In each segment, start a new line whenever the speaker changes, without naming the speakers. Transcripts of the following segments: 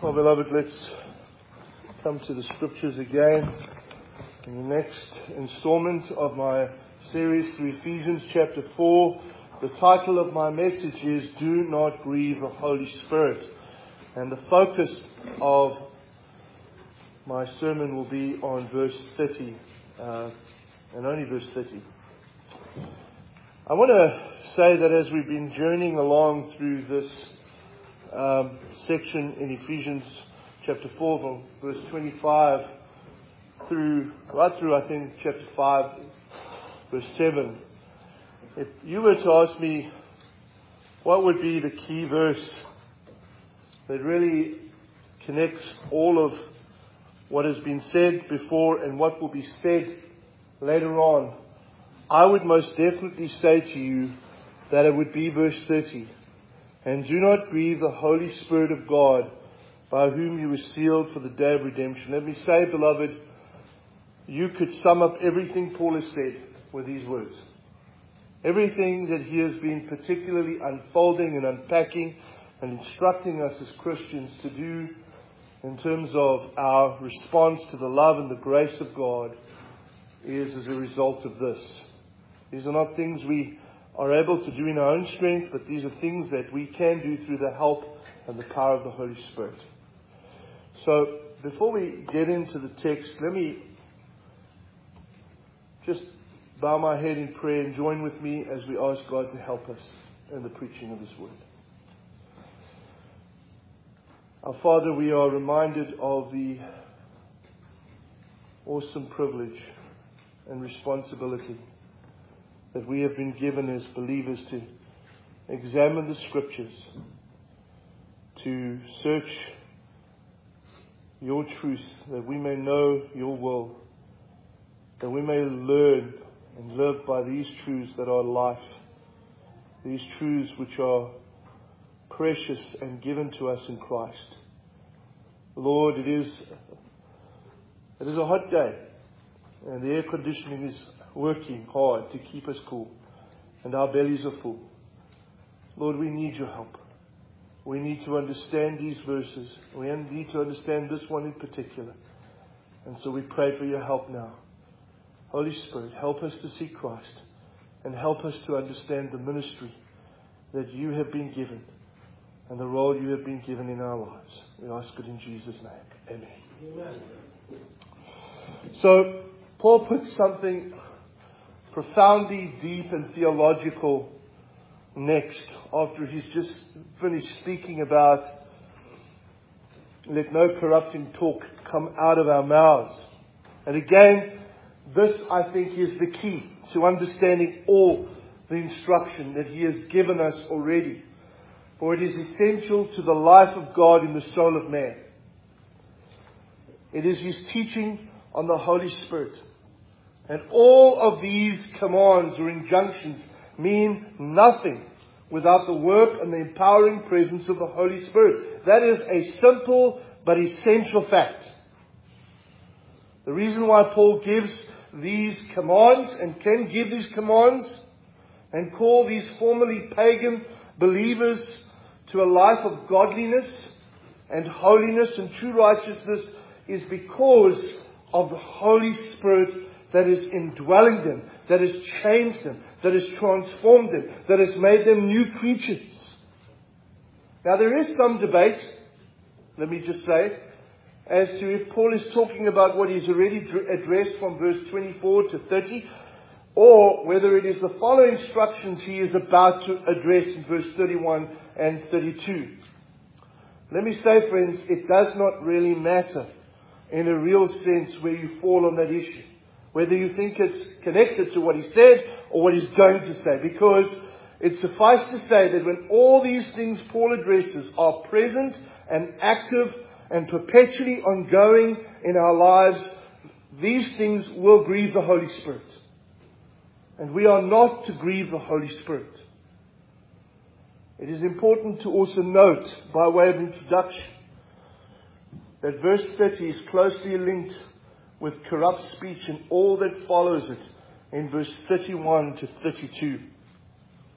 Well, beloved, let's come to the scriptures again in the next installment of my series through Ephesians chapter 4. The title of my message is Do Not Grieve the Holy Spirit. And the focus of my sermon will be on verse 30, and only verse 30. I want to say that as we've been journeying along through this section in Ephesians chapter 4 from verse 25 right through I think chapter 5 verse 7, if you were to ask me what would be the key verse that really connects all of what has been said before and what will be said later on, I would most definitely say to you that it would be verse 30. And do not grieve the Holy Spirit of God, by whom you were sealed for the day of redemption. Let me say, beloved, you could sum up everything Paul has said with these words. Everything that he has been particularly unfolding and unpacking and instructing us as Christians to do in terms of our response to the love and the grace of God is as a result of this. These are not things we are able to do in our own strength, but these are things that we can do through the help and the power of the Holy Spirit. So, before we get into the text, let me just bow my head in prayer and join with me as we ask God to help us in the preaching of His Word. Our Father, we are reminded of the awesome privilege and responsibility that we have been given as believers to examine the Scriptures, to search your truth, that we may know your will, that we may learn and live by these truths that are life, these truths which are precious and given to us in Christ. Lord, it is a hot day, and the air conditioning is working hard to keep us cool, and our bellies are full. Lord, we need your help. We need to understand these verses. We need to understand this one in particular. And so we pray for your help now. Holy Spirit, help us to see Christ and help us to understand the ministry that you have been given and the role you have been given in our lives. We ask it in Jesus' name. Amen. Amen. So, Paul puts something profoundly deep and theological next, after he's just finished speaking about let no corrupting talk come out of our mouths. And again, this I think is the key to understanding all the instruction that he has given us already. For it is essential to the life of God in the soul of man. It is his teaching on the Holy Spirit. And all of these commands or injunctions mean nothing without the work and the empowering presence of the Holy Spirit. That is a simple but essential fact. The reason why Paul gives these commands and can give these commands and call these formerly pagan believers to a life of godliness and holiness and true righteousness is because of the Holy Spirit that is indwelling them, that has changed them, that has transformed them, that has made them new creatures. Now there is some debate, let me just say, as to if Paul is talking about what he's already addressed from verse 24 to 30, or whether it is the following instructions he is about to address in verse 31 and 32. Let me say, friends, it does not really matter in a real sense where you fall on that issue. Whether you think it's connected to what he said or what he's going to say. Because it suffices to say that when all these things Paul addresses are present and active and perpetually ongoing in our lives, these things will grieve the Holy Spirit. And we are not to grieve the Holy Spirit. It is important to also note, by way of introduction, that verse 30 is closely linked with corrupt speech and all that follows it in verse 31 to 32.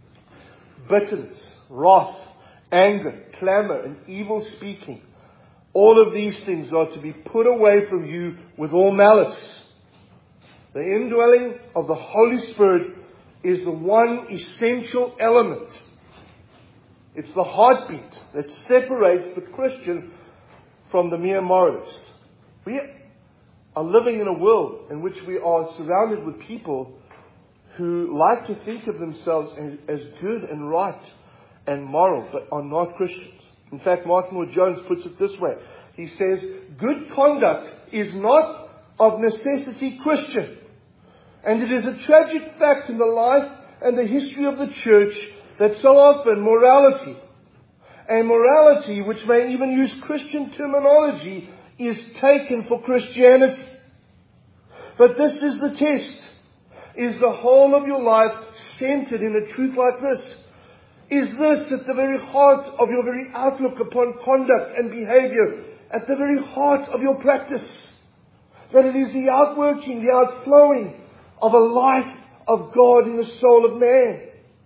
Bitterness, wrath, anger, clamor, and evil speaking all of these things are to be put away from you with all malice. The indwelling of the Holy Spirit is the one essential element. It's the heartbeat that separates the Christian from the mere moralist. We are living in a world in which we are surrounded with people who like to think of themselves as good and right and moral, but are not Christians. In fact, Martin Lloyd-Jones puts it this way. He says, good conduct is not of necessity Christian. And it is a tragic fact in the life and the history of the church that so often morality, and morality which may even use Christian terminology, is taken for Christianity. But this is the test. Is the whole of your life centered in a truth like this? Is this at the very heart of your very outlook upon conduct and behavior, at the very heart of your practice? That it is the outworking, the outflowing of a life of God in the soul of man.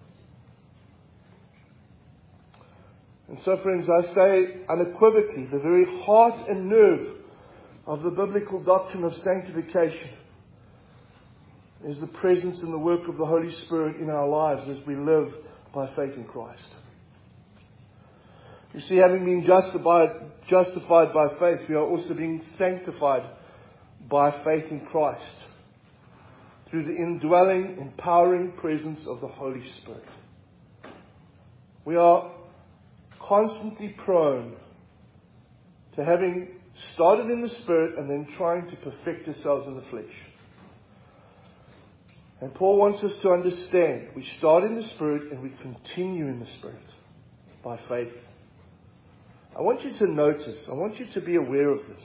And so, friends, I say unequivocally, the very heart and nerve of the biblical doctrine of sanctification is the presence and the work of the Holy Spirit in our lives as we live by faith in Christ. You see, having been justified by faith, we are also being sanctified by faith in Christ through the indwelling, empowering presence of the Holy Spirit. We are constantly prone to having started in the Spirit and then trying to perfect ourselves in the flesh. And Paul wants us to understand, we start in the Spirit and we continue in the Spirit by faith. I want you to notice, I want you to be aware of this.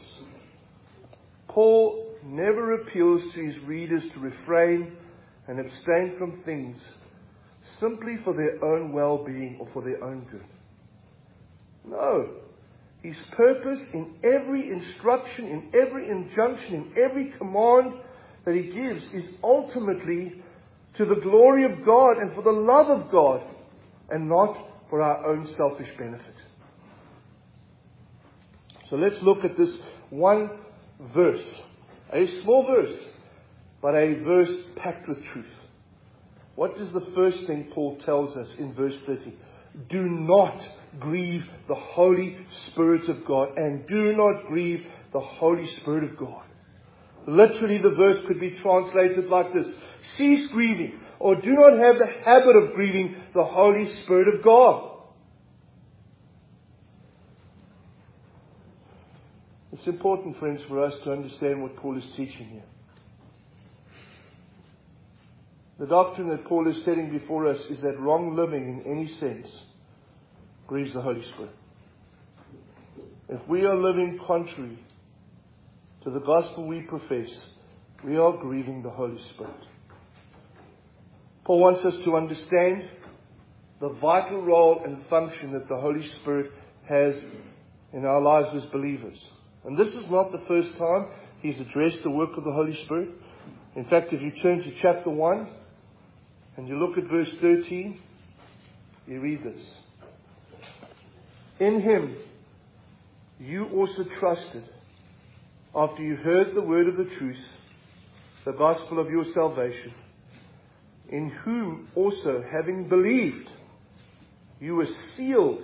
Paul never appeals to his readers to refrain and abstain from things simply for their own well-being or for their own good. No. His purpose in every instruction, in every injunction, in every command that he gives is ultimately to the glory of God and for the love of God and not for our own selfish benefit. So let's look at this one verse. A small verse, but a verse packed with truth. What is the first thing Paul tells us in verse 30? Do not grieve the Holy Spirit of God, and do not grieve the Holy Spirit of God. Literally, the verse could be translated like this: cease grieving, or do not have the habit of grieving the Holy Spirit of God. It's important, friends, for us to understand what Paul is teaching here. The doctrine that Paul is setting before us is that wrong living in any sense grieves the Holy Spirit. If we are living contrary to the gospel we profess, we are grieving the Holy Spirit. Paul wants us to understand the vital role and function that the Holy Spirit has in our lives as believers. And this is not the first time he's addressed the work of the Holy Spirit. In fact, if you turn to chapter 1 and you look at verse 13, you read this. In him you also trusted, after you heard the word of the truth, the gospel of your salvation, in whom also, having believed, you were sealed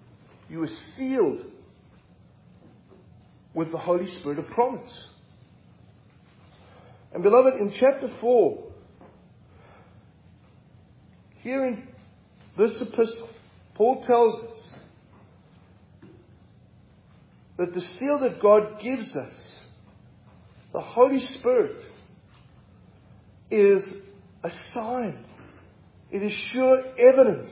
with the Holy Spirit of promise. And beloved, in chapter 4, here in this epistle, Paul tells us that the seal that God gives us, the Holy Spirit, is a sign. It is sure evidence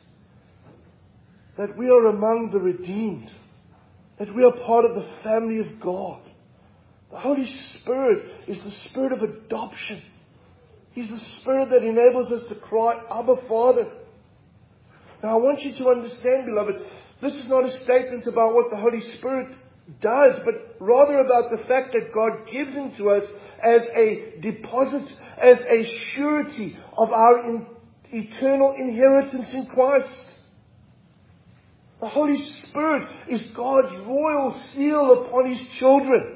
that we are among the redeemed, that we are part of the family of God. The Holy Spirit is the Spirit of adoption. He's the Spirit that enables us to cry, Abba, Father. Now I want you to understand, beloved, this is not a statement about what the Holy Spirit does, but rather about the fact that God gives him to us as a deposit, as a surety of our eternal inheritance in Christ. The Holy Spirit is God's royal seal upon His children.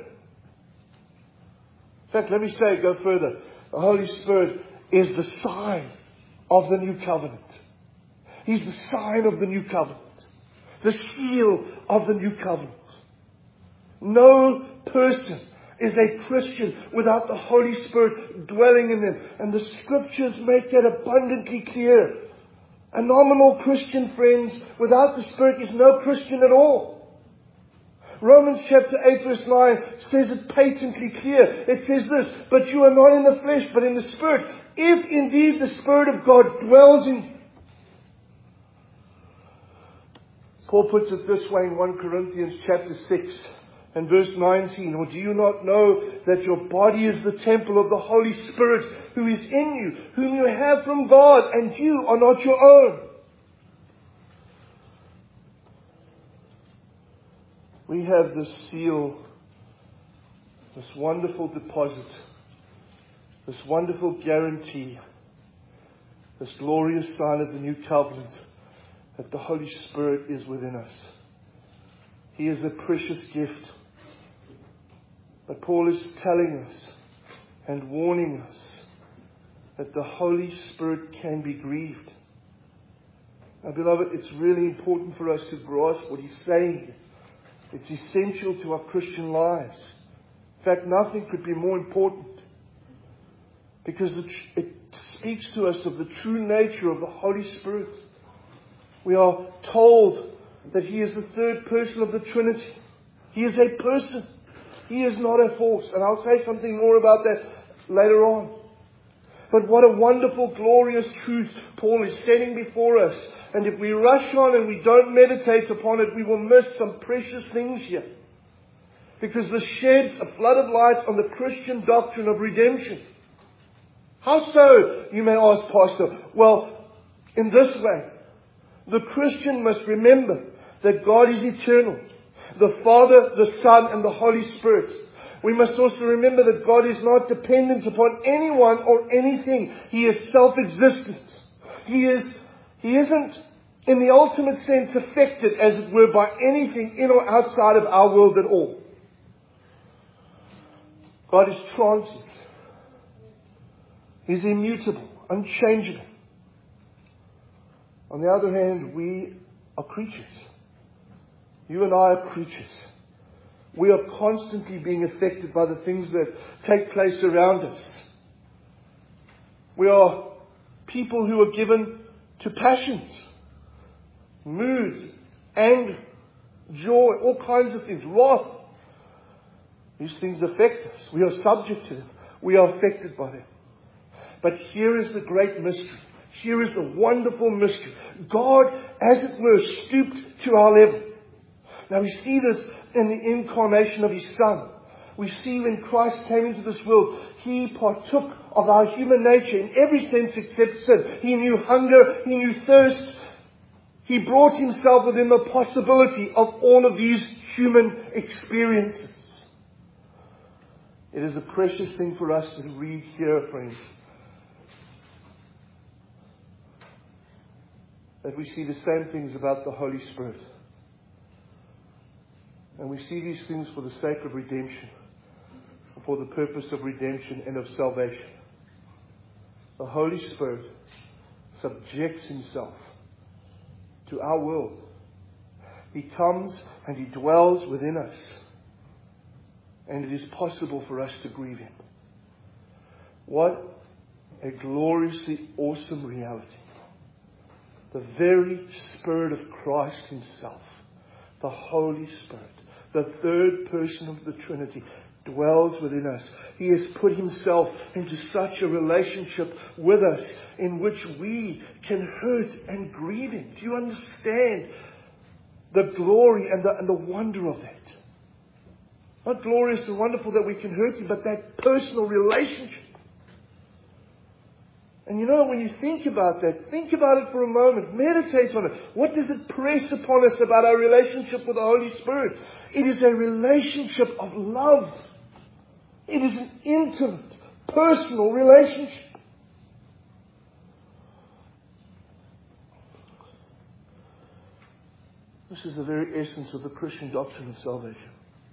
In fact, let me go further. The Holy Spirit is the sign of the new covenant. He's the sign of the new covenant. The seal of the new covenant. No person is a Christian without the Holy Spirit dwelling in them. And the Scriptures make that abundantly clear. A nominal Christian, friends, without the Spirit is no Christian at all. Romans chapter 8 verse 9 says it patently clear. It says this, but you are not in the flesh, but in the Spirit. If indeed the Spirit of God dwells in you. Paul puts it this way in 1 Corinthians chapter 6 and verse 19. Or do you not know that your body is the temple of the Holy Spirit who is in you, whom you have from God, and you are not your own? We have this seal, this wonderful deposit, this wonderful guarantee, this glorious sign of the new covenant, that the Holy Spirit is within us. He is a precious gift. But Paul is telling us and warning us that the Holy Spirit can be grieved. Now, beloved, it's really important for us to grasp what he's saying here. It's essential to our Christian lives. In fact, nothing could be more important. Because it speaks to us of the true nature of the Holy Spirit. We are told that He is the third person of the Trinity. He is a person. He is not a force. And I'll say something more about that later on. But what a wonderful, glorious truth Paul is setting before us. And if we rush on and we don't meditate upon it, we will miss some precious things here. Because this sheds a flood of light on the Christian doctrine of redemption. How so, you may ask, Pastor? Well, in this way. The Christian must remember that God is eternal. The Father, the Son, and the Holy Spirit. We must also remember that God is not dependent upon anyone or anything. He is self-existent. He isn't, in the ultimate sense, affected, as it were, by anything in or outside of our world at all. God is transient. He's immutable, unchangeable. On the other hand, we are creatures. You and I are creatures. We are constantly being affected by the things that take place around us. We are people who are given to passions, moods, anger, joy, all kinds of things, wrath. These things affect us. We are subject to them. We are affected by them. But here is the great mystery. Here is the wonderful mystery. God, as it were, stooped to our level. Now we see this in the incarnation of His Son. We see when Christ came into this world, He partook of our human nature in every sense except sin. He knew hunger, He knew thirst. He brought Himself within the possibility of all of these human experiences. It is a precious thing for us to read here, friends. That we see the same things about the Holy Spirit. And we see these things for the sake of redemption, for the purpose of redemption and of salvation. The Holy Spirit subjects Himself to our world. He comes and He dwells within us. And it is possible for us to grieve Him. What a gloriously awesome reality. The very Spirit of Christ Himself, the Holy Spirit, the third person of the Trinity, dwells within us. He has put Himself into such a relationship with us in which we can hurt and grieve Him. Do you understand the glory and the wonder of that? Not glorious and wonderful that we can hurt Him, but that personal relationship. And you know, when you think about that, think about it for a moment. Meditate on it. What does it press upon us about our relationship with the Holy Spirit? It is a relationship of love. It is an intimate, personal relationship. The This is the very essence of the Christian doctrine of salvation.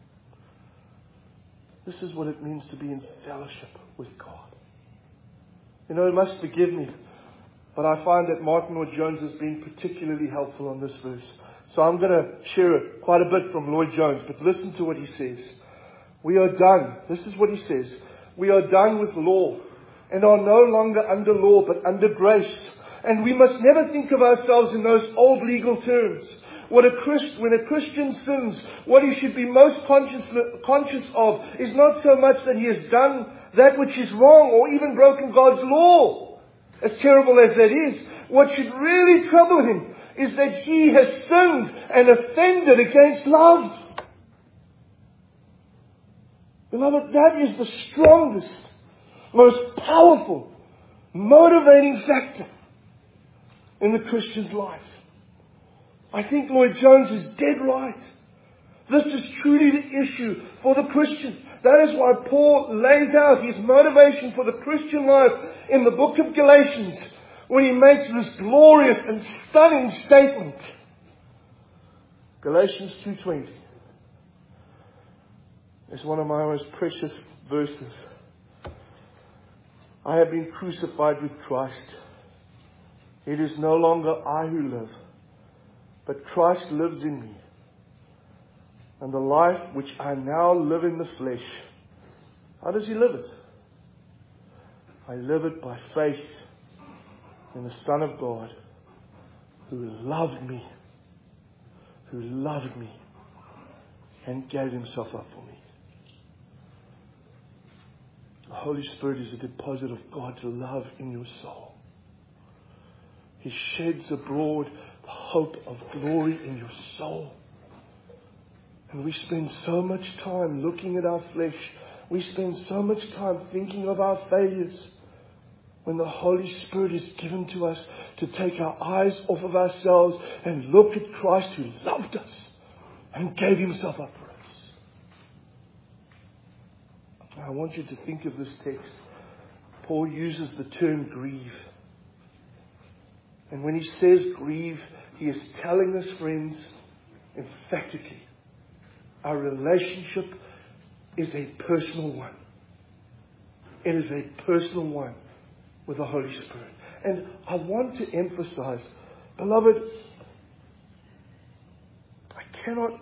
This is what it means to be in fellowship with God. You know, you must forgive me, but I find that Martin Lloyd-Jones has been particularly helpful on this verse. So I'm going to share quite a bit from Lloyd-Jones, but listen to what he says. We are done. This is what he says. We are done with law and are no longer under law but under grace. And we must never think of ourselves in those old legal terms. When a Christian sins, what he should be most conscious of is not so much that he has done that which is wrong or even broken God's law, as terrible as that is. What should really trouble him is that he has sinned and offended against love. Beloved, that is the strongest, most powerful, motivating factor in the Christian's life. I think Lloyd-Jones is dead right. This is truly the issue for the Christian. That is why Paul lays out his motivation for the Christian life in the book of Galatians, when he makes this glorious and stunning statement. Galatians 2:20 is one of my most precious verses. I have been crucified with Christ. It is no longer I who live, but Christ lives in me. And the life which I now live in the flesh, how does he live it? I live it by faith in the Son of God, who loved me and gave himself up for me. The Holy Spirit is a deposit of God's love in your soul. He sheds abroad the hope of glory in your soul. And we spend so much time looking at our flesh. We spend so much time thinking of our failures, when the Holy Spirit is given to us to take our eyes off of ourselves and look at Christ who loved us and gave himself up for us. I want you to think of this text. Paul uses the term grieve. And when he says grieve, he is telling us, friends, emphatically, our relationship is a personal one. It is a personal one with the Holy Spirit. And I want to emphasize, beloved, I cannot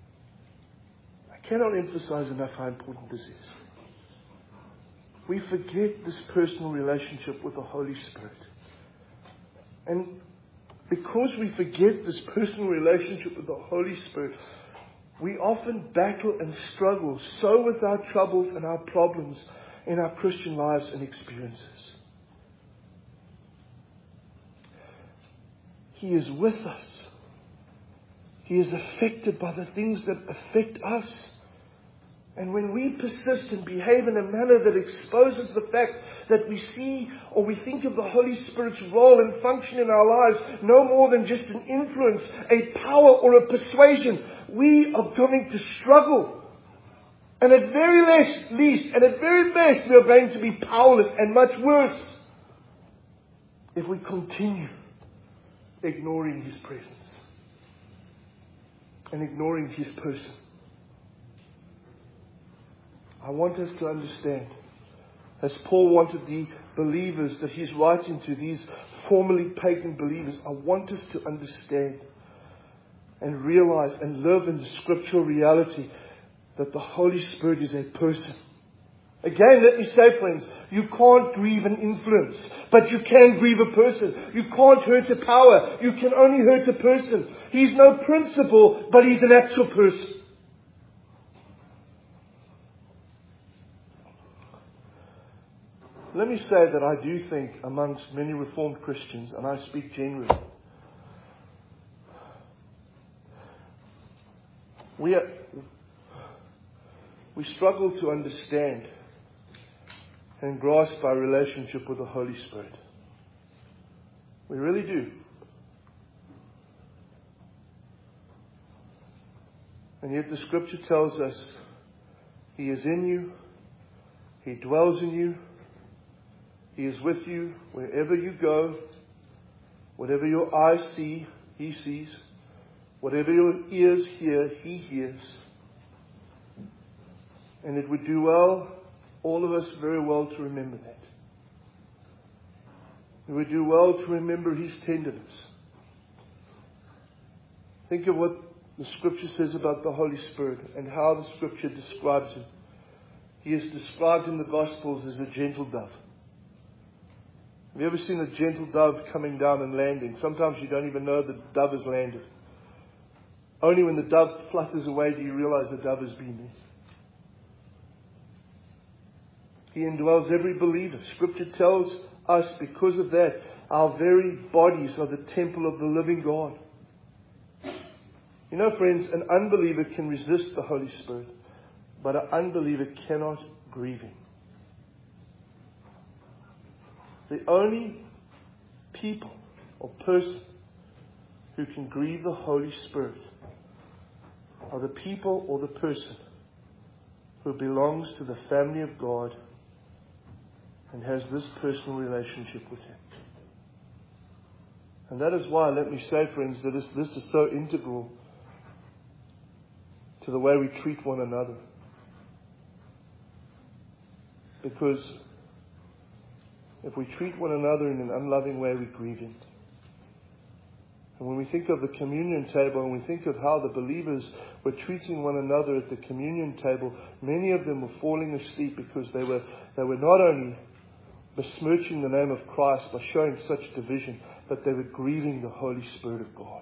emphasize enough how important this is. We forget this personal relationship with the Holy Spirit. And because we forget this personal relationship with the Holy Spirit, we often battle and struggle so with our troubles and our problems in our Christian lives and experiences. He is with us. He is affected by the things that affect us. And when we persist and behave in a manner that exposes the fact that we see or we think of the Holy Spirit's role and function in our lives no more than just an influence, a power or a persuasion, we are going to struggle. And at very least, and at very best, we are going to be powerless, and much worse if we continue ignoring his presence and ignoring his person. I want us to understand, as Paul wanted the believers that he's writing to, these formerly pagan believers, I want us to understand and realize and live in the scriptural reality that the Holy Spirit is a person. Again, let me say, friends, you can't grieve an influence, but you can grieve a person. You can't hurt a power. You can only hurt a person. He's no principle, but he's an actual person. Let me say that I do think amongst many Reformed Christians, and I speak generally, we struggle to understand and grasp our relationship with the Holy Spirit. We really do. And yet the Scripture tells us He is in you, He dwells in you, He is with you wherever you go. Whatever your eyes see, He sees. Whatever your ears hear, He hears. And it would do well, all of us very well, to remember that. It would do well to remember His tenderness. Think of what the Scripture says about the Holy Spirit and how the Scripture describes Him. He is described in the Gospels as a gentle dove. Have you ever seen a gentle dove coming down and landing? Sometimes you don't even know the dove has landed. Only when the dove flutters away do you realize the dove has been there. He indwells every believer. Scripture tells us, because of that, our very bodies are the temple of the living God. You know, friends, an unbeliever can resist the Holy Spirit, but an unbeliever cannot grieve Him. The only people or person who can grieve the Holy Spirit are the people or the person who belongs to the family of God and has this personal relationship with Him. And that is why, let me say, friends, that this is so integral to the way we treat one another. Because if we treat one another in an unloving way, we grieve Him. And when we think of the communion table and we think of how the believers were treating one another at the communion table, many of them were falling asleep because they were not only besmirching the name of Christ by showing such division, but they were grieving the Holy Spirit of God.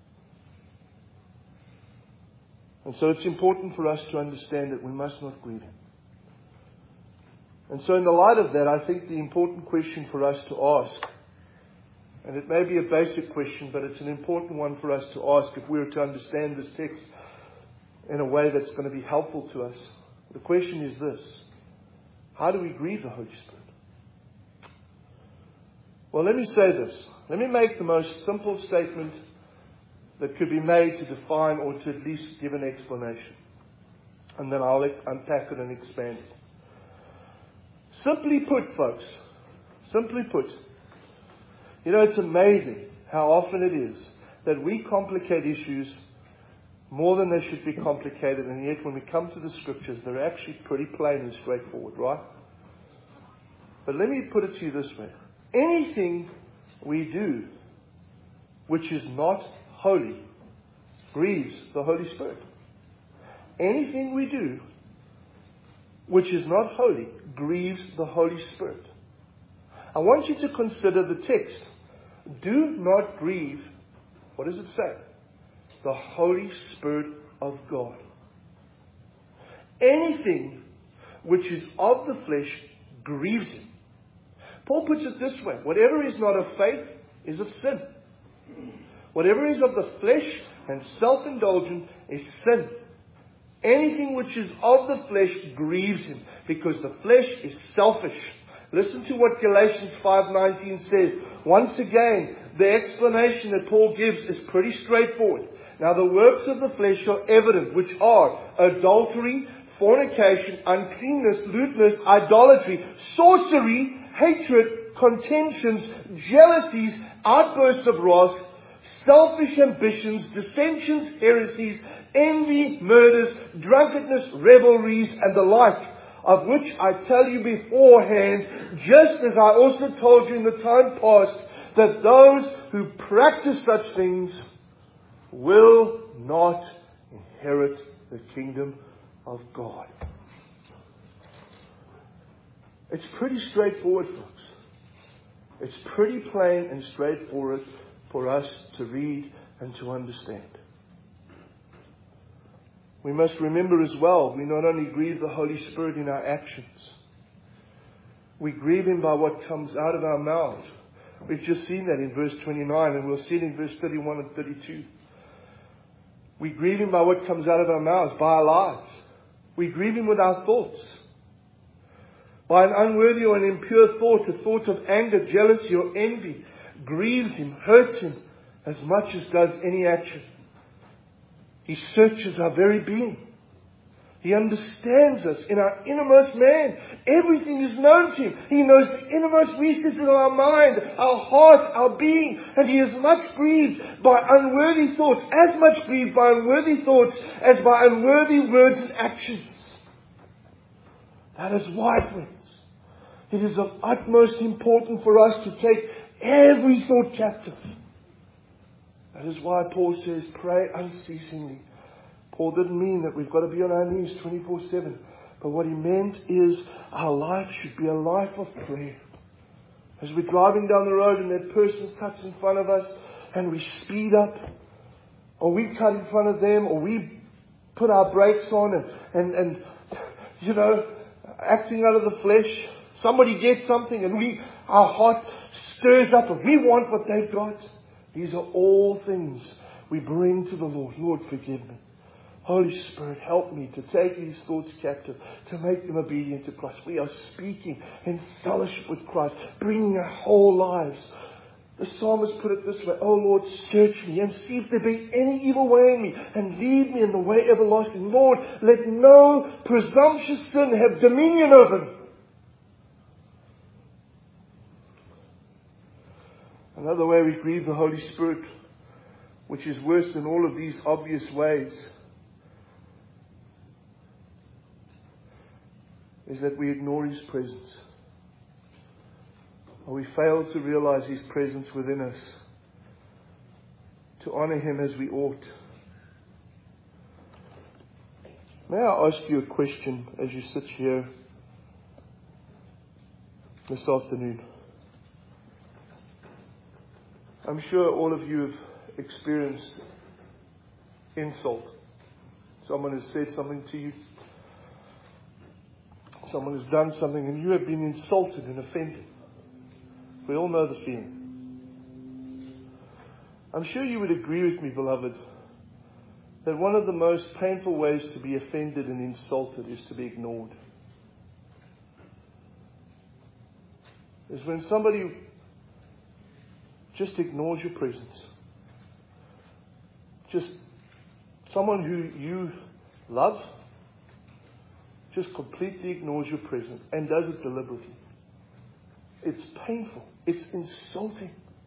And so it's important for us to understand that we must not grieve Him. And so in the light of that, I think the important question for us to ask, and it may be a basic question, but it's an important one for us to ask if we are to understand this text in a way that's going to be helpful to us. The question is this: how do we grieve the Holy Spirit? Well, let me say this. Let me make the most simple statement that could be made to define or to at least give an explanation. And then I'll unpack it and expand it. Simply put, folks, you know, it's amazing how often it is that we complicate issues more than they should be complicated, and yet when we come to the Scriptures, they're actually pretty plain and straightforward, right? But let me put it to you this way. Anything we do which is not holy grieves the Holy Spirit. Anything we do which is not holy grieves the Holy Spirit. I want you to consider the text. Do not grieve, what does it say? The Holy Spirit of God. Anything which is of the flesh grieves Him. Paul puts it this way: whatever is not of faith is of sin. Whatever is of the flesh and self-indulgent is sin. Anything which is of the flesh grieves Him, because the flesh is selfish. Listen to what Galatians 5:19 says. Once again, the explanation that Paul gives is pretty straightforward. Now the works of the flesh are evident, which are adultery, fornication, uncleanness, lewdness, idolatry, sorcery, hatred, contentions, jealousies, outbursts of wrath, selfish ambitions, dissensions, heresies, envy, murders, drunkenness, revelries, and the like, of which I tell you beforehand, just as I also told you in the time past, that those who practice such things will not inherit the kingdom of God. It's pretty straightforward, folks. It's pretty plain and straightforward for us to read and to understand. We must remember as well, we not only grieve the Holy Spirit in our actions, we grieve Him by what comes out of our mouths. We've just seen that in verse 29, and we'll see it in verse 31 and 32. We grieve Him by what comes out of our mouths, by our lives. We grieve Him with our thoughts. By an unworthy or an impure thought, a thought of anger, jealousy, or envy, grieves Him, hurts Him as much as does any action. He searches our very being. He understands us in our innermost man. Everything is known to Him. He knows the innermost recesses of our mind, our heart, our being. And He is much grieved by unworthy thoughts, as much grieved by unworthy thoughts as by unworthy words and actions. That is why, friends, it is of utmost importance for us to take every thought captive. That is why Paul says, pray unceasingly. Paul didn't mean that we've got to be on our knees 24/7. But what he meant is our life should be a life of prayer. As we're driving down the road and that person cuts in front of us and we speed up, or we cut in front of them, or we put our brakes on and acting out of the flesh. Somebody gets something and our heart stirs up and we want what they've got. These are all things we bring to the Lord. Lord, forgive me. Holy Spirit, help me to take these thoughts captive, to make them obedient to Christ. We are speaking in fellowship with Christ, bringing our whole lives. The psalmist put it this way, O Lord, search me and see if there be any evil way in me, and lead me in the way everlasting. Lord, let no presumptuous sin have dominion over me. Another way we grieve the Holy Spirit, which is worse than all of these obvious ways, is that we ignore His presence. Or we fail to realize His presence within us, to honor Him as we ought. May I ask you a question as you sit here this afternoon? I'm sure all of you have experienced insult. Someone has said something to you. Someone has done something and you have been insulted and offended. We all know the feeling. I'm sure you would agree with me, beloved, that one of the most painful ways to be offended and insulted is to be ignored. Is when somebody just ignores your presence. Just someone who you love just completely ignores your presence and does it deliberately. It's painful. It's insulting.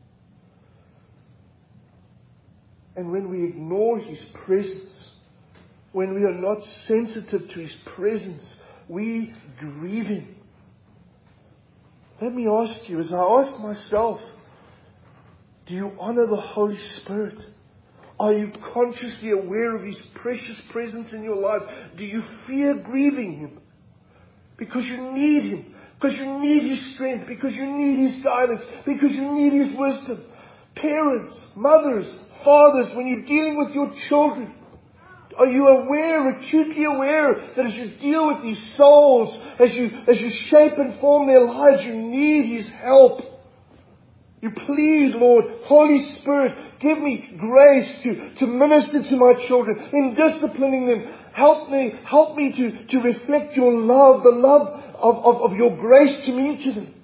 And when we ignore His presence, when we are not sensitive to His presence, we grieve Him. Let me ask you, as I ask myself, do you honor the Holy Spirit? Are you consciously aware of His precious presence in your life? Do you fear grieving Him? Because you need Him. Because you need His strength. Because you need His guidance. Because you need His wisdom. Parents, mothers, fathers, when you're dealing with your children, are you aware, acutely aware, that as you deal with these souls, as you shape and form their lives, you need His help? You plead, Lord, Holy Spirit, give me grace to minister to my children in disciplining them. Help me to reflect your love, the love of your grace to me, to them.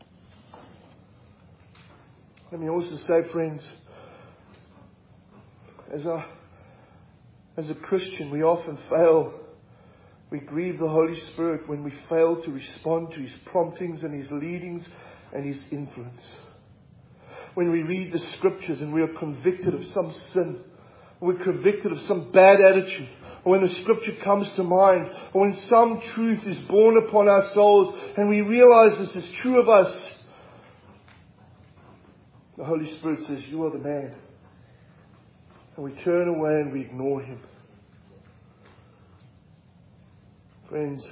Let me also say, friends, as a Christian, we often fail. We grieve the Holy Spirit when we fail to respond to His promptings and His leadings and His influence. When we read the Scriptures and we are convicted of some sin, or we're convicted of some bad attitude, or when the Scripture comes to mind, or when some truth is borne upon our souls and we realize this is true of us, the Holy Spirit says, you are the man. And we turn away and we ignore Him. Friends,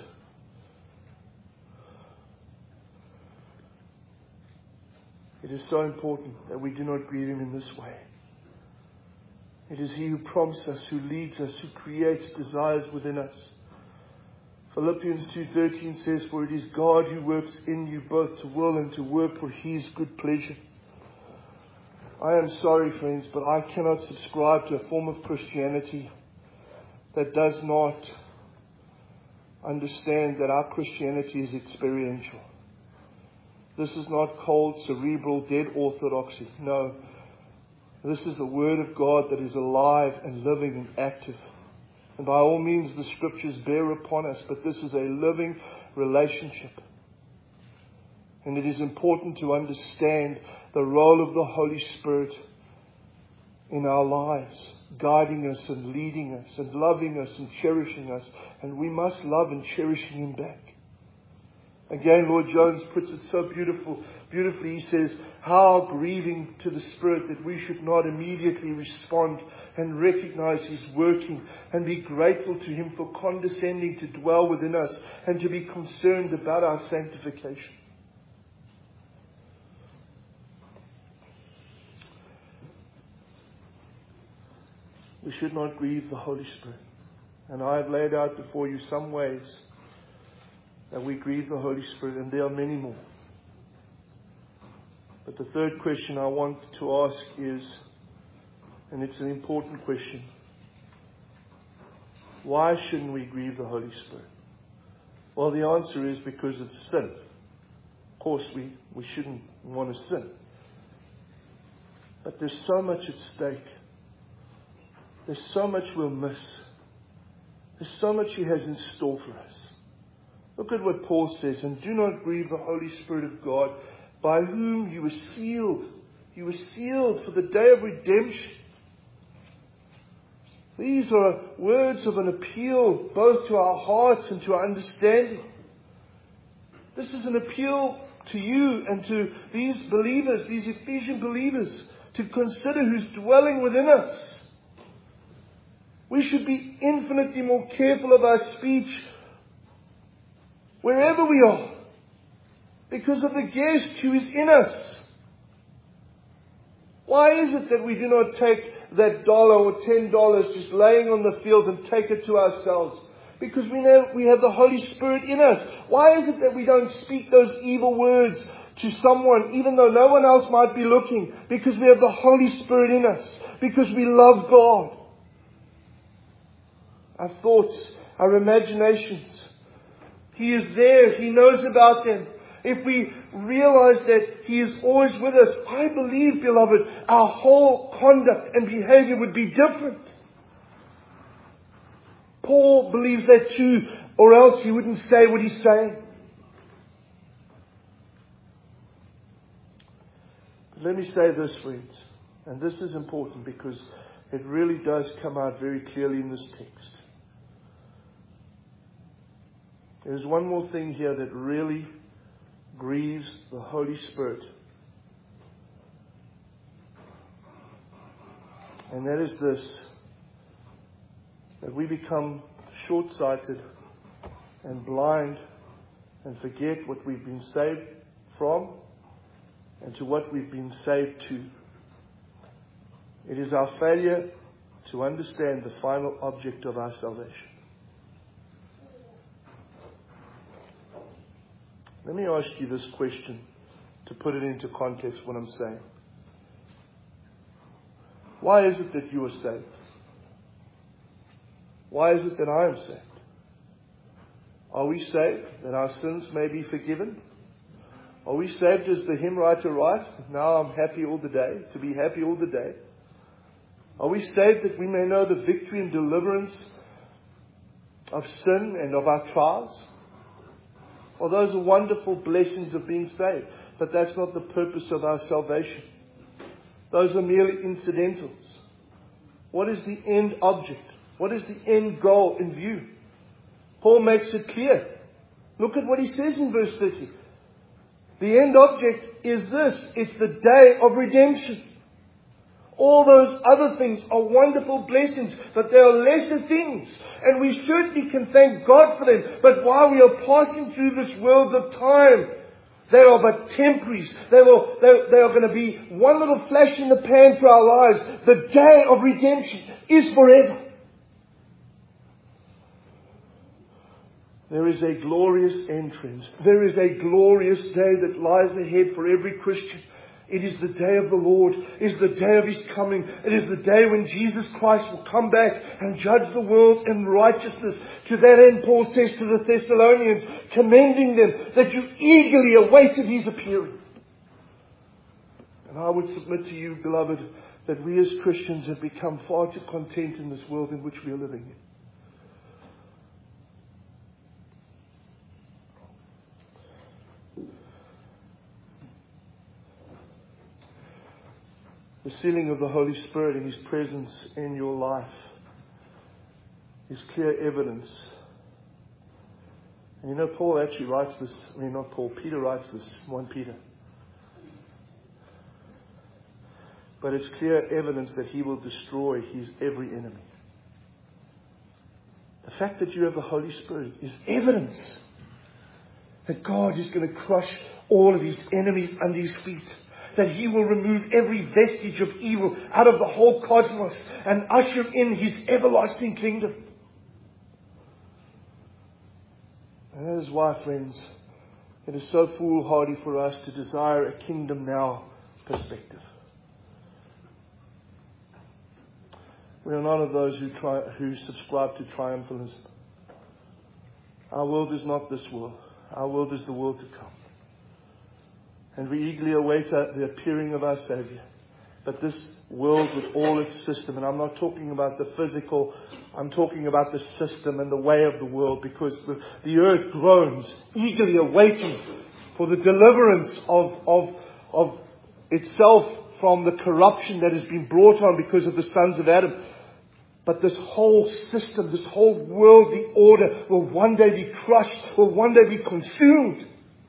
it is so important that we do not grieve Him in this way. It is He who prompts us, who leads us, who creates desires within us. Philippians 2:13 says, for it is God who works in you both to will and to work for His good pleasure. I am sorry, friends, but I cannot subscribe to a form of Christianity that does not understand that our Christianity is experiential. This is not cold, cerebral, dead orthodoxy. No. This is the Word of God that is alive and living and active. And by all means, the Scriptures bear upon us, but this is a living relationship. And it is important to understand the role of the Holy Spirit in our lives, guiding us and leading us and loving us and cherishing us. And we must love and cherish Him back. Again, Lord Jones puts it so beautifully. He says, how grieving to the Spirit that we should not immediately respond and recognize His working and be grateful to Him for condescending to dwell within us and to be concerned about our sanctification. We should not grieve the Holy Spirit. And I have laid out before you some ways that we grieve the Holy Spirit, and there are many more. But the third question I want to ask is, and it's an important question, why shouldn't we grieve the Holy Spirit? Well, the answer is because it's sin. Of course, we shouldn't want to sin. But there's so much at stake. There's so much we'll miss. There's so much He has in store for us. Look at what Paul says, and do not grieve the Holy Spirit of God, by whom you were sealed. You were sealed for the day of redemption. These are words of an appeal both to our hearts and to our understanding. This is an appeal to you and to these believers, these Ephesian believers, to consider who's dwelling within us. We should be infinitely more careful of our speech wherever we are, because of the guest who is in us. Why is it that we do not take that $1 or $10 just laying on the field and take it to ourselves? Because we know we have the Holy Spirit in us. Why is it that we don't speak those evil words to someone, even though no one else might be looking? Because we have the Holy Spirit in us. Because we love God. Our thoughts, our imaginations. He is there. He knows about them. If we realize that He is always with us, I believe, beloved, our whole conduct and behavior would be different. Paul believes that too, or else he wouldn't say what he's saying. But let me say this, friends, and this is important because it really does come out very clearly in this text. There's one more thing here that really grieves the Holy Spirit. And that is this, that we become short-sighted and blind and forget what we've been saved from and to what we've been saved to. It is our failure to understand the final object of our salvation. Let me ask you this question to put it into context what I'm saying. Why is it that you are saved? Why is it that I am saved? Are we saved that our sins may be forgiven? Are we saved as the hymn writer writes, now I'm happy all the day, to be happy all the day? Are we saved that we may know the victory and deliverance of sin and of our trials? Well, those are wonderful blessings of being saved, but that's not the purpose of our salvation. Those are merely incidentals. What is the end object? What is the end goal in view? Paul makes it clear. Look at what he says in verse 30. The end object is this. It's the day of redemption. All those other things are wonderful blessings, but they are lesser things. And we certainly can thank God for them. But while we are passing through this world of time, they are but temporaries. They are going to be one little flash in the pan for our lives. The day of redemption is forever. There is a glorious entrance. There is a glorious day that lies ahead for every Christian. It is the day of the Lord. It is the day of His coming. It is the day when Jesus Christ will come back and judge the world in righteousness. To that end, Paul says to the Thessalonians, commending them that you eagerly awaited His appearing. And I would submit to you, beloved, that we as Christians have become far too content in this world in which we are living in. The sealing of the Holy Spirit and His presence in your life is clear evidence. And Paul actually writes this, not Paul, Peter writes this, 1 Peter. But it's clear evidence that He will destroy His every enemy. The fact that you have the Holy Spirit is evidence that God is going to crush all of His enemies under His feet. That He will remove every vestige of evil out of the whole cosmos and usher in His everlasting kingdom. And that is why, friends, it is so foolhardy for us to desire a kingdom now perspective. We are none of those who subscribe to triumphalism. Our world is not this world. Our world is the world to come. And we eagerly await the appearing of our Savior. But this world with all its system, and I'm not talking about the physical, I'm talking about the system and the way of the world, because the earth groans, eagerly awaiting for the deliverance of itself from the corruption that has been brought on because of the sons of Adam. But this whole system, this whole worldly order will one day be crushed, will one day be consumed.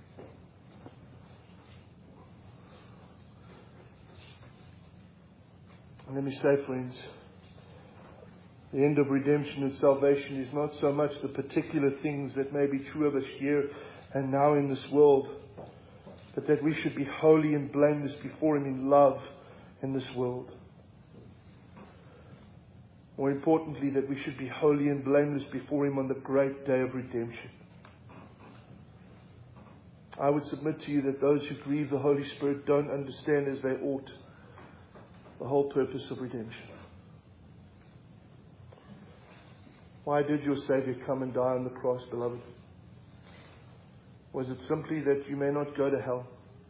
And let me say, friends, the end of redemption and salvation is not so much the particular things that may be true of us here and now in this world, but that we should be holy and blameless before Him in love in this world. More importantly, that we should be holy and blameless before Him on the great day of redemption. I would submit to you that those who grieve the Holy Spirit don't understand as they ought the whole purpose of redemption. Why did your Savior come and die on the cross, beloved? Was it simply that you may not go to hell?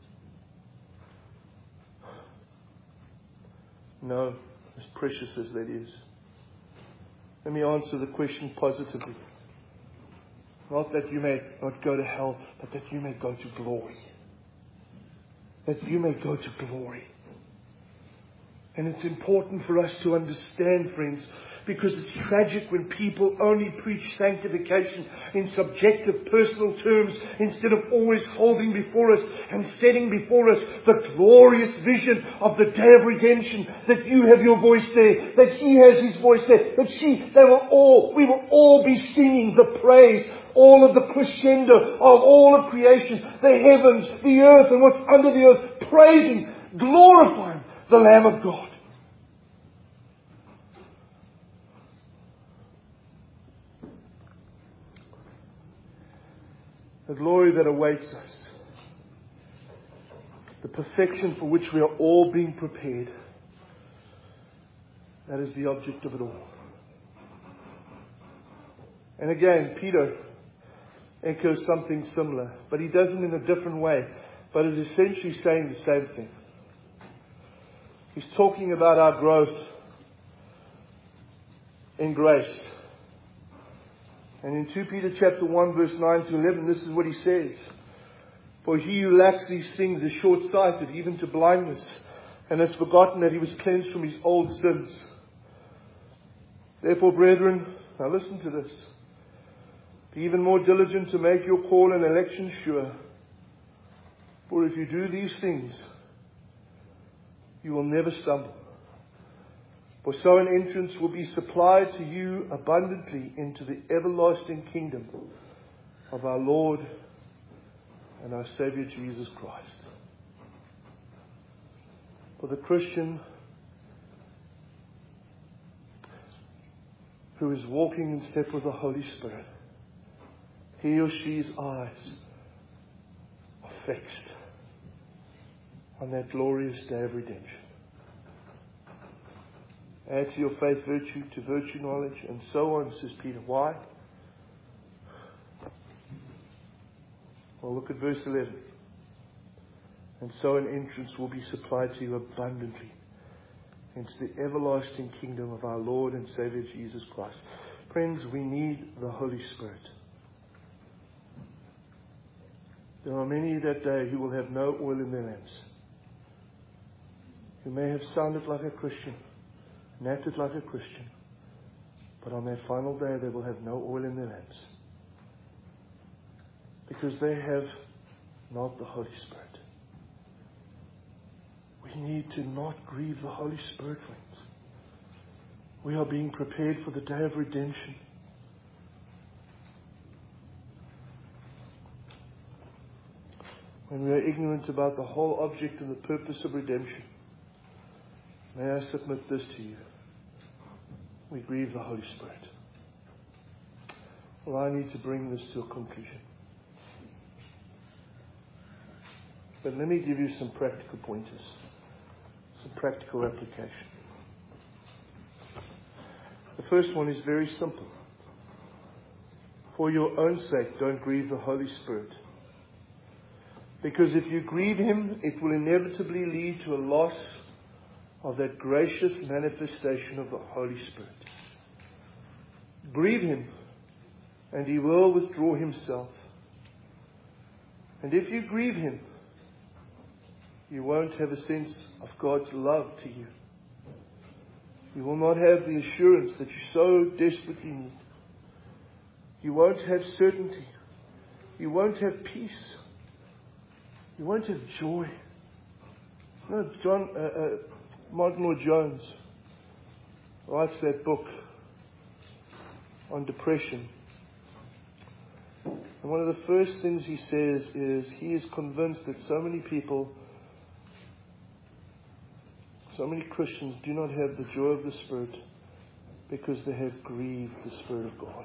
No, as precious as that is. Let me answer the question positively. Not that you may not go to hell, but that you may go to glory. That you may go to glory. And it's important for us to understand, friends, because it's tragic when people only preach sanctification in subjective personal terms instead of always holding before us and setting before us the glorious vision of the day of redemption, that you have your voice there, that He has His voice there, that we will all be singing the praise, all of the crescendo of all of creation, the heavens, the earth and what's under the earth, praising, glorifying the Lamb of God. The glory that awaits us. The perfection for which we are all being prepared. That is the object of it all. And again, Peter echoes something similar, but he does it in a different way, but is essentially saying the same thing. He's talking about our growth in grace. And in 2 Peter chapter 1 verse 9 to 11, this is what he says. For he who lacks these things is short-sighted, even to blindness, and has forgotten that he was cleansed from his old sins. Therefore, brethren, now listen to this. Be even more diligent to make your call and election sure. For if you do these things, you will never stumble. For so an entrance will be supplied to you abundantly into the everlasting kingdom of our Lord and our Savior Jesus Christ. For the Christian who is walking in step with the Holy Spirit, he or she's eyes are fixed on that glorious day of redemption. Add to your faith virtue, to virtue knowledge, and so on, says Peter. Why? Well, look at verse 11. And so an entrance will be supplied to you abundantly into the everlasting kingdom of our Lord and Savior Jesus Christ. Friends, we need the Holy Spirit. There are many that day who will have no oil in their lamps. who may have sounded like a Christian and acted like a Christian, but on that final day they will have no oil in their lamps because they have not the Holy Spirit. We need to not grieve the Holy Spirit, friends. We are being prepared for the day of redemption. When we are ignorant about the whole object and the purpose of redemption, may I submit this to you. We grieve the Holy Spirit. Well, I need to bring this to a conclusion. But let me give you some practical pointers, some practical application. The first one is very simple. For your own sake, don't grieve the Holy Spirit. Because if you grieve Him, it will inevitably lead to a loss of that gracious manifestation of the Holy Spirit. Grieve Him, and He will withdraw Himself. And if you grieve Him, you won't have a sense of God's love to you. You will not have the assurance that you so desperately need. You won't have certainty. You won't have peace. You won't have joy. You know, Martin Lloyd-Jones writes that book on depression. And one of the first things he says is he is convinced that so many people, so many Christians do not have the joy of the Spirit because they have grieved the Spirit of God.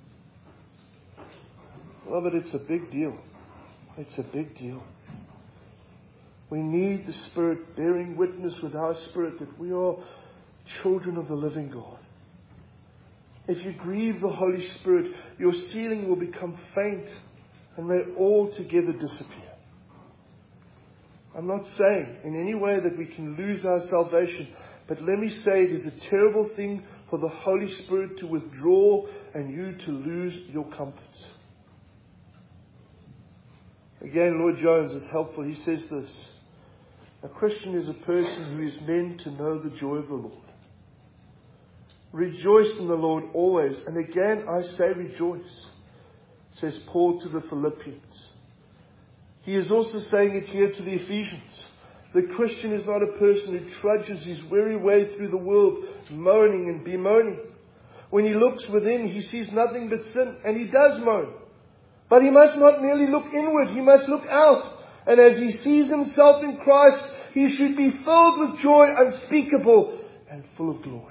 Beloved, it's a big deal. It's a big deal. We need the Spirit bearing witness with our spirit that we are children of the living God. If you grieve the Holy Spirit, your ceiling will become faint and may altogether disappear. I'm not saying in any way that we can lose our salvation, but let me say it is a terrible thing for the Holy Spirit to withdraw and you to lose your comforts. Again, Lloyd-Jones is helpful. He says this: a Christian is a person who is meant to know the joy of the Lord. Rejoice in the Lord always. And again, I say rejoice, says Paul to the Philippians. He is also saying it here to the Ephesians. The Christian is not a person who trudges his weary way through the world, moaning and bemoaning. When he looks within, he sees nothing but sin, and he does moan. But he must not merely look inward, he must look out. And as he sees himself in Christ, he should be filled with joy unspeakable and full of glory.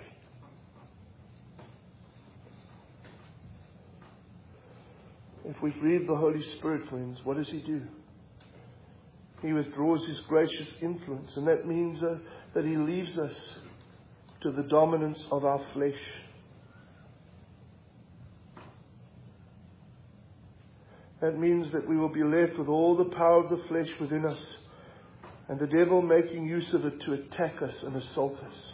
If we grieve the Holy Spirit, friends, what does He do? He withdraws His gracious influence, and that means that He leaves us to the dominance of our flesh. That means that we will be left with all the power of the flesh within us, and the devil making use of it to attack us and assault us.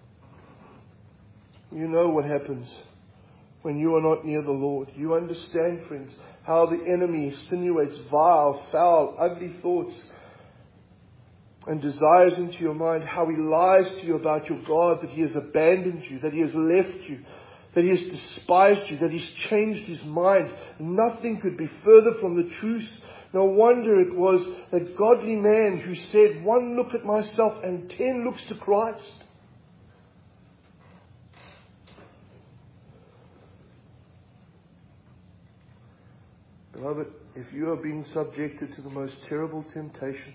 You know what happens when you are not near the Lord. You understand, friends, how the enemy insinuates vile, foul, ugly thoughts and desires into your mind, how he lies to you about your God, that He has abandoned you, that He has left you, that He has despised you, that He's changed His mind. Nothing could be further from the truth. No wonder it was that godly man who said, 1 look at myself and 10 looks to Christ. Beloved, if you are being subjected to the most terrible temptations,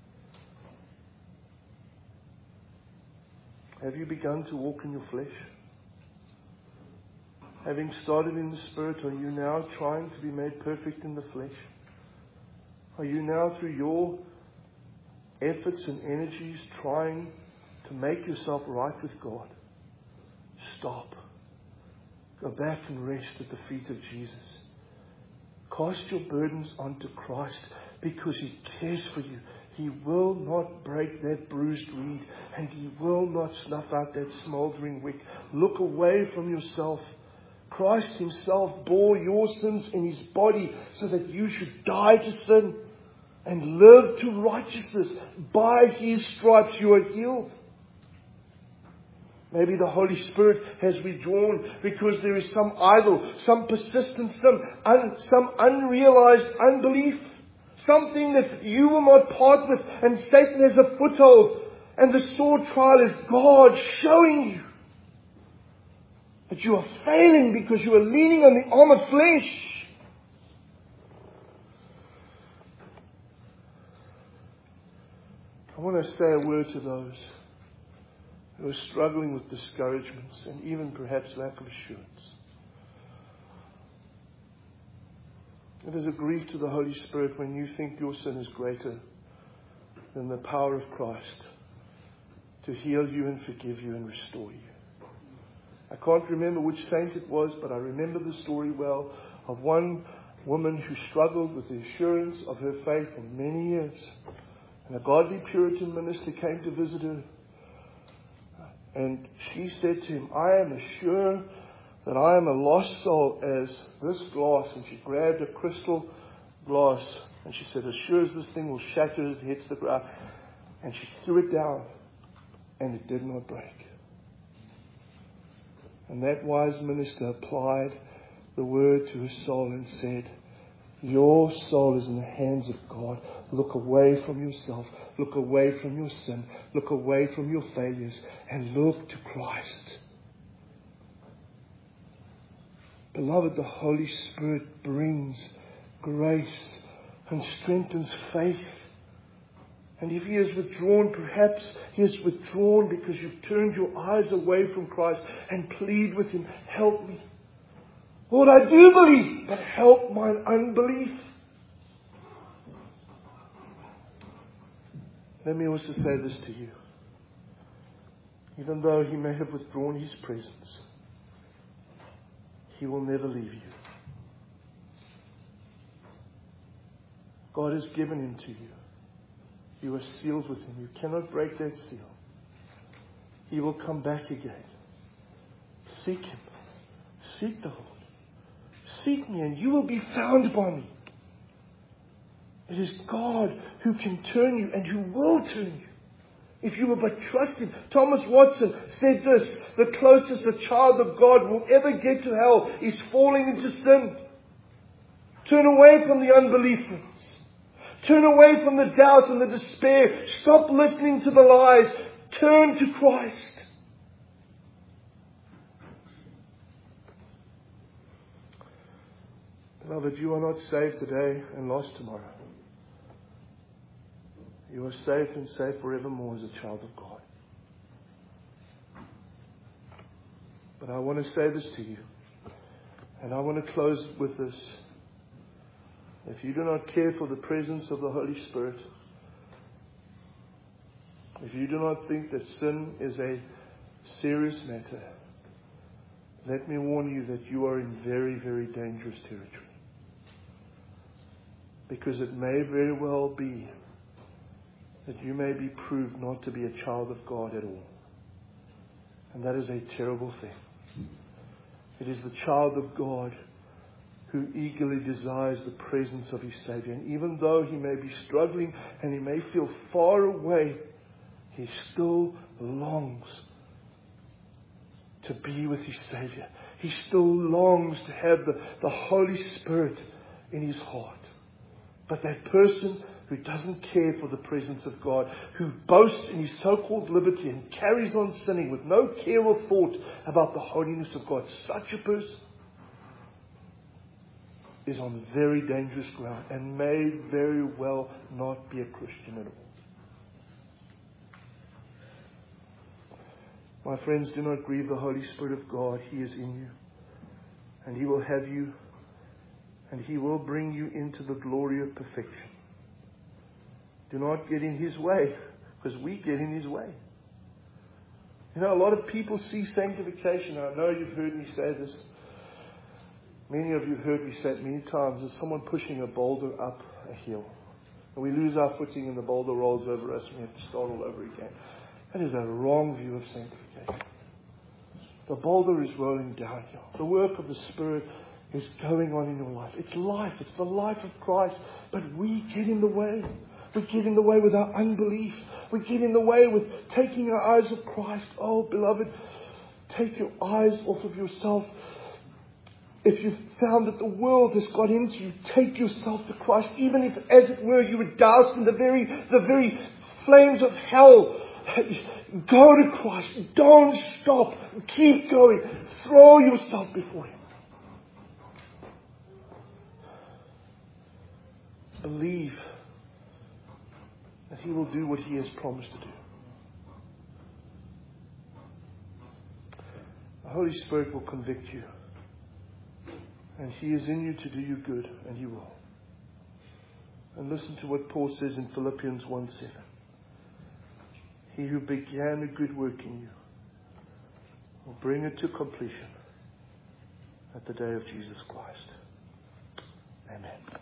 have you begun to walk in your flesh? Having started in the Spirit, are you now trying to be made perfect in the flesh? Are you now, through your efforts and energies, trying to make yourself right with God? Stop. Go back and rest at the feet of Jesus. Cast your burdens onto Christ because He cares for you. He will not break that bruised reed, and He will not snuff out that smouldering wick. Look away from yourself. Christ Himself bore your sins in His body so that you should die to sin and live to righteousness. By His stripes you are healed. Maybe the Holy Spirit has withdrawn because there is some idol, some persistence, some unrealized unbelief. Something that you will not part with, and Satan has a foothold. And the sword trial is God showing you that you are failing because you are leaning on the arm of flesh. I want to say a word to those who are struggling with discouragements and even perhaps lack of assurance. It is a grief to the Holy Spirit when you think your sin is greater than the power of Christ to heal you and forgive you and restore you. I can't remember which saint it was, but I remember the story well of one woman who struggled with the assurance of her faith for many years. And a godly Puritan minister came to visit her. And she said to him, I am as sure that I am a lost soul as this glass. And she grabbed a crystal glass and she said, as sure as this thing will shatter as it hits the ground. And she threw it down and it did not break. And that wise minister applied the word to her soul and said, your soul is in the hands of God. Look away from yourself. Look away from your sin. Look away from your failures and look to Christ. Beloved, the Holy Spirit brings grace and strengthens faith. And if He has withdrawn, perhaps He has withdrawn because you've turned your eyes away from Christ, and plead with Him, help me. Lord, I do believe, but help mine unbelief. Let me also say this to you. Even though He may have withdrawn His presence, He will never leave you. God has given Him to you. You are sealed with Him. You cannot break that seal. He will come back again. Seek Him. Seek the Lord. Seek me and you will be found by me. It is God who can turn you and who will turn you if you will but trust Him. Thomas Watson said this, the closest a child of God will ever get to hell is falling into sin. Turn away from the unbelief. Turn away from the doubt and the despair. Stop listening to the lies. Turn to Christ. Beloved, you are not saved today and lost tomorrow. You are safe and safe forevermore as a child of God. But I want to say this to you, and I want to close with this. If you do not care for the presence of the Holy Spirit, if you do not think that sin is a serious matter, let me warn you that you are in very, very dangerous territory. Because it may very well be that you may be proved not to be a child of God at all. And that is a terrible thing. It is the child of God who eagerly desires the presence of his Savior. And even though he may be struggling and he may feel far away, he still longs to be with his Savior. He still longs to have the Holy Spirit in his heart. But that person who doesn't care for the presence of God, who boasts in his so-called liberty and carries on sinning with no care or thought about the holiness of God, such a person is on very dangerous ground and may very well not be a Christian at all. My friends, do not grieve the Holy Spirit of God. He is in you. And He will have you. And He will bring you into the glory of perfection. Do not get in His way, because we get in His way. You know, a lot of people see sanctification. I know you've heard me say this. Many of you have heard me say it many times. As someone pushing a boulder up a hill. And we lose our footing and the boulder rolls over us and we have to start all over again. That is a wrong view of sanctification. The boulder is rolling downhill. The work of the Spirit is going on in your life. It's life. It's the life of Christ. But we get in the way. We get in the way with our unbelief. We get in the way with taking our eyes off Christ. Oh, beloved, Take your eyes off of yourself. If you've found that the world has got into you, take yourself to Christ. Even if, as it were, you were doused in the very flames of hell, go to Christ. Don't stop. Keep going. Throw yourself before Him. Believe that He will do what He has promised to do. The Holy Spirit will convict you. And He is in you to do you good, and He will. And listen to what Paul says in Philippians 1:7. He who began a good work in you will bring it to completion at the day of Jesus Christ. Amen.